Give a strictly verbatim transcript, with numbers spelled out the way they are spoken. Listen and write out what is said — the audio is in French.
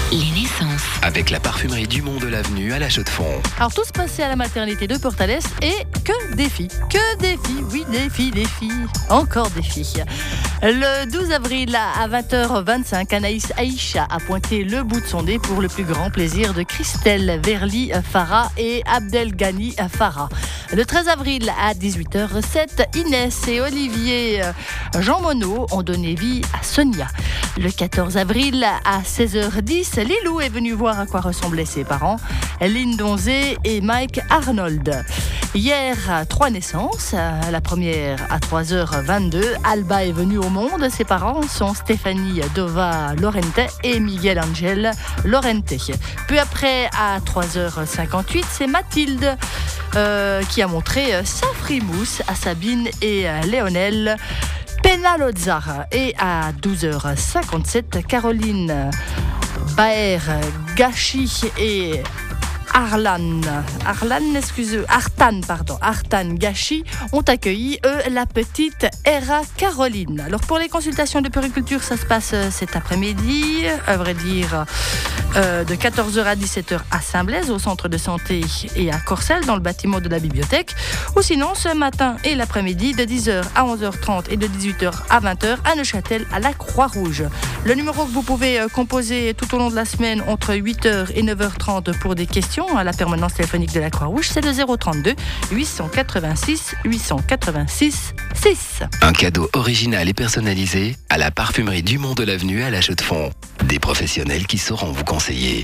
Les naissances. Avec la parfumerie Dumont de l'Avenue à La Chaux-de-Fonds. Alors tout se passait à la maternité de Portales et que des filles, que des filles, oui des filles, des filles, encore des filles. Le douze avril à vingt heures vingt-cinq, Anaïs Aïcha a pointé le bout de son nez pour le plus grand plaisir de Christelle Verly Farah et Abdelghani Farah. Le treize avril à dix-huit heures sept, Inès et Olivier Jean Monod ont donné vie à Sonia. Le quatorze avril à seize heures dix, Lilou est venu voir à quoi ressemblaient ses parents, Lynn Donzé et Mike Arnold. Hier, trois naissances. La première à trois heures vingt-deux, Alba est venue au monde. Ses parents sont Stéphanie Dova Lorente et Miguel Angel Lorente. Puis après, à trois heures cinquante-huit, c'est Mathilde euh, qui a montré sa frimousse à Sabine et Léonel Penalozza. Et à douze heures cinquante-sept, Caroline Baer Gachi et Arlan, Arlan, excusez, Artan, pardon, Artan Gachi ont accueilli, eux, la petite Hera Caroline. Alors, pour les consultations de puériculture, ça se passe cet après-midi, à vrai dire, euh, de quatorze heures à dix-sept heures à Saint-Blaise, au centre de santé, et à Corcelles, dans le bâtiment de la bibliothèque. Ou sinon, ce matin et l'après-midi, de dix heures à onze heures trente et de dix-huit heures à vingt heures à Neuchâtel, à la Croix-Rouge. Le numéro que vous pouvez composer tout au long de la semaine entre huit heures et neuf heures trente pour des questions à la permanence téléphonique de la Croix-Rouge, c'est le zéro trente-deux huit cent quatre-vingt-six huit cent quatre-vingt-six six. Un cadeau original et personnalisé à la parfumerie Dumont de l'Avenue à La Chaux-de-Fonds. Des professionnels qui sauront vous conseiller.